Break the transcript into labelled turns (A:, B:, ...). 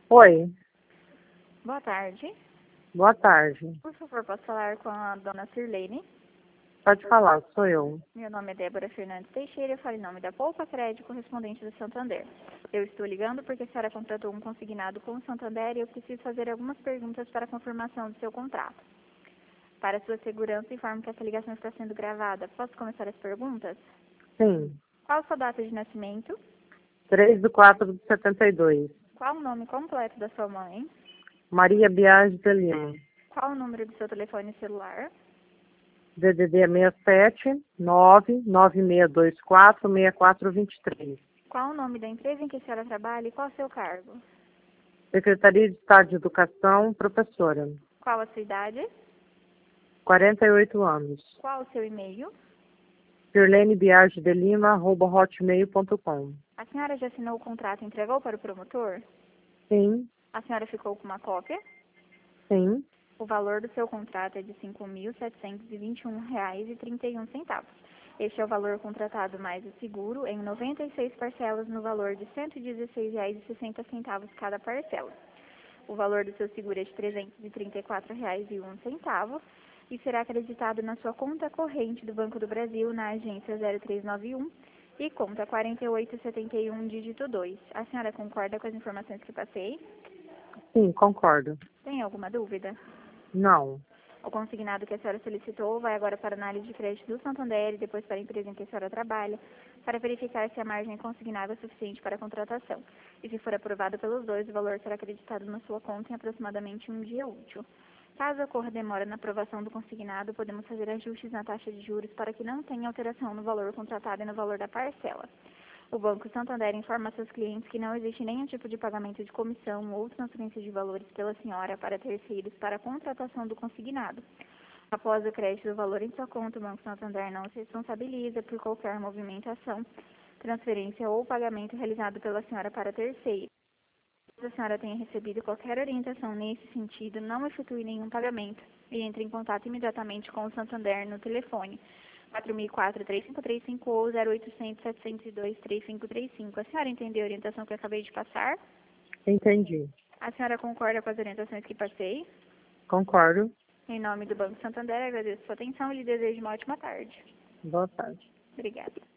A: Oi,
B: Boa tarde.
A: boa tarde.
B: Por favor, posso falar com a dona Sirlene?
A: Pode falar, sou eu.
B: Meu nome é Débora Fernandes Teixeira, eu falo em nome da Poupa Crédito correspondente do Santander. Eu estou ligando porque a senhora contratou um consignado com o Santander e eu preciso fazer algumas perguntas para a confirmação do seu contrato. Para sua segurança, informo que essa ligação está sendo gravada. Posso começar as perguntas?
A: Sim,
B: Qual a sua data de nascimento?
A: 3/4/72.
B: Qual o nome completo da sua mãe?
A: Maria Biagi de Lima.
B: Qual o número do seu telefone celular?
A: DDD 67 99624 6423.
B: Qual o nome da empresa em que a senhora trabalha e qual o seu cargo?
A: Secretaria de Estado de Educação, professora.
B: Qual a sua idade?
A: 48 anos.
B: Qual o seu e-mail?
A: sirlenebiagi.delima@hotmail.com.
B: A senhora já assinou o contrato e entregou para o promotor?
A: Sim,
B: A senhora ficou com uma cópia?
A: sim,
B: O valor do seu contrato é de R$ 5.721,31. Este é o valor contratado mais o seguro em 96 parcelas no valor de R$ 116,60 cada parcela. O valor do seu seguro é de R$ 334,01 e será acreditado na sua conta corrente do Banco do Brasil na agência 0391 e conta 4871 dígito 2. A senhora concorda com as informações que passei?
A: sim, concordo.
B: Tem alguma dúvida?
A: Não,
B: O consignado que a senhora solicitou vai agora para a análise de crédito do Santander e depois para a empresa em que a senhora trabalha, para verificar se a margem consignada é suficiente para a contratação. E se for aprovado pelos dois, o valor será acreditado na sua conta em aproximadamente um dia útil. Caso ocorra demora na aprovação do consignado, podemos fazer ajustes na taxa de juros para que não tenha alteração no valor contratado e no valor da parcela. O Banco Santander informa a seus clientes que não existe nenhum tipo de pagamento de comissão ou transferência de valores pela senhora para terceiros para a contratação do consignado. Após o crédito do valor em sua conta, o Banco Santander não se responsabiliza por qualquer movimentação, transferência ou pagamento realizado pela senhora para terceiro. Se a senhora tenha recebido qualquer orientação nesse sentido, não efetue nenhum pagamento e entre em contato imediatamente com o Santander no telefone 4004-3535 ou 0800-702-3535. A senhora entendeu a orientação que eu acabei de passar?
A: entendi.
B: A senhora concorda com as orientações que passei?
A: Concordo.
B: Em nome do Banco Santander, agradeço sua atenção e lhe desejo uma ótima tarde.
A: Boa tarde.
B: Obrigada.